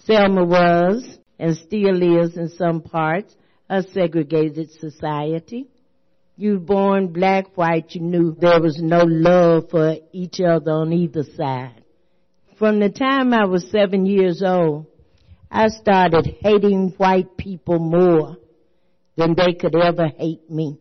Selma was, and still is in some parts, a segregated society. You were born black, white, you knew there was no love for each other on either side. From the time I was 7 years old, I started hating white people more than they could ever hate me.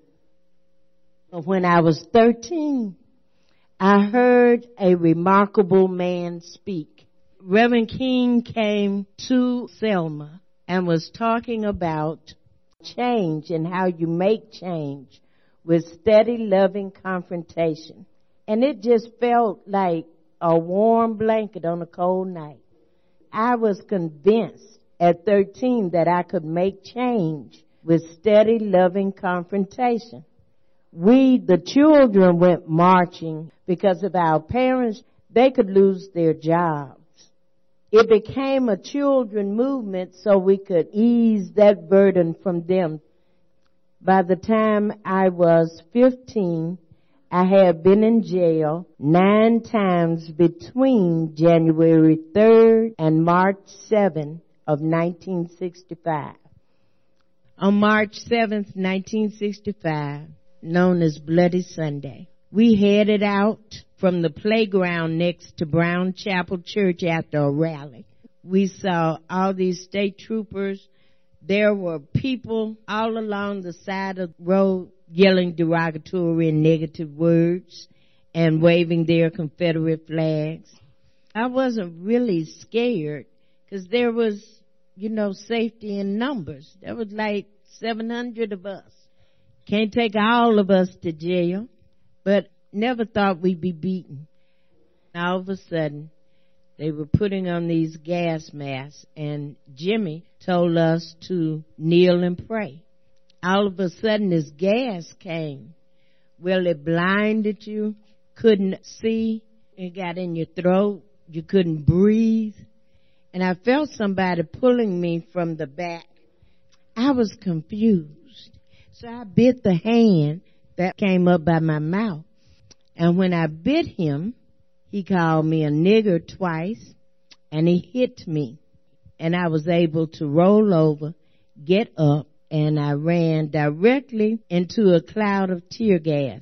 But when I was 13, I heard a remarkable man speak. Reverend King came to Selma and was talking about change and how you make change with steady, loving confrontation. And it just felt like a warm blanket on a cold night. I was convinced at 13 that I could make change with steady, loving confrontation. We, the children, went marching because of our parents. They could lose their jobs. It became a children movement so we could ease that burden from them. By the time I was 15, I had been in jail 9 times between January 3rd and March 7th of 1965. On March 7th, 1965, known as Bloody Sunday, we headed out from the playground next to Brown Chapel Church after a rally. We saw all these state troopers. There were people all along the side of the road yelling derogatory and negative words and waving their Confederate flags. I wasn't really scared because there was, safety in numbers. There was like 700 of us. Can't take all of us to jail, but never thought we'd be beaten. All of a sudden, they were putting on these gas masks, and Jimmy told us to kneel and pray. All of a sudden, this gas came. Well, it blinded you, couldn't see, it got in your throat, you couldn't breathe. And I felt somebody pulling me from the back. I was confused. So I bit the hand that came up by my mouth. And when I bit him, he called me a nigger twice, and he hit me. And I was able to roll over, get up, and I ran directly into a cloud of tear gas.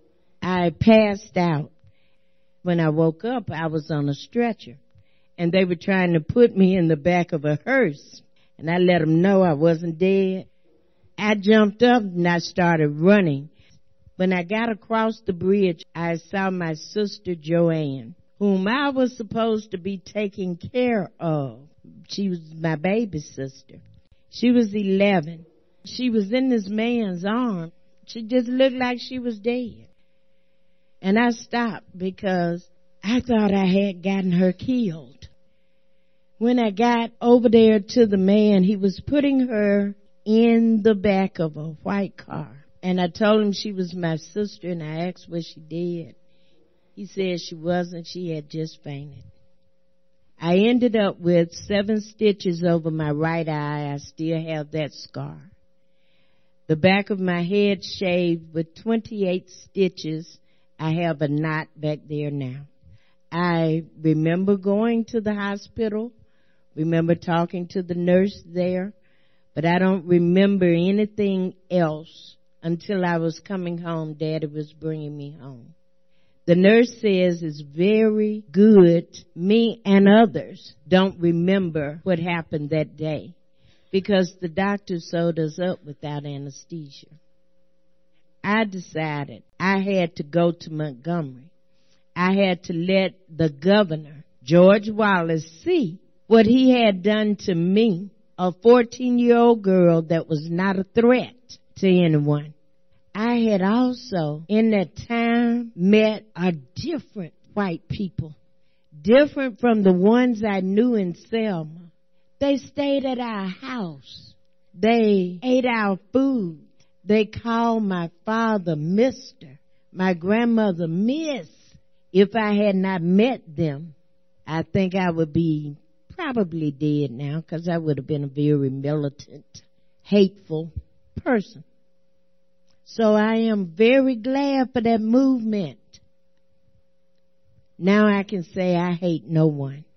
I passed out. When I woke up, I was on a stretcher, and they were trying to put me in the back of a hearse, and I let them know I wasn't dead. I jumped up and I started running. When I got across the bridge, I saw my sister Joanne, whom I was supposed to be taking care of. She was my baby sister. She was 11. She was in this man's arms. She just looked like she was dead. And I stopped because I thought I had gotten her killed. When I got over there to the man, he was putting her in the back of a white car. And I told him she was my sister, and I asked what she did. He said she wasn't. She had just fainted. I ended up with 7 stitches over my right eye. I still have that scar. The back of my head shaved with 28 stitches. I have a knot back there now. I remember going to the hospital, remember talking to the nurse there, but I don't remember anything else until I was coming home. Daddy was bringing me home. The nurse says it's very good me and others don't remember what happened that day because the doctor sewed us up without anesthesia. I decided I had to go to Montgomery. I had to let the governor, George Wallace, see what he had done to me, a 14-year-old girl that was not a threat to anyone. I had also, in that time, met a different white people, different from the ones I knew in Selma. They stayed at our house. They ate our food. They called my father Mr., my grandmother Miss. If I had not met them, I think I would be probably dead now because I would have been a very militant, hateful person. So I am very glad for that movement. Now I can say I hate no one.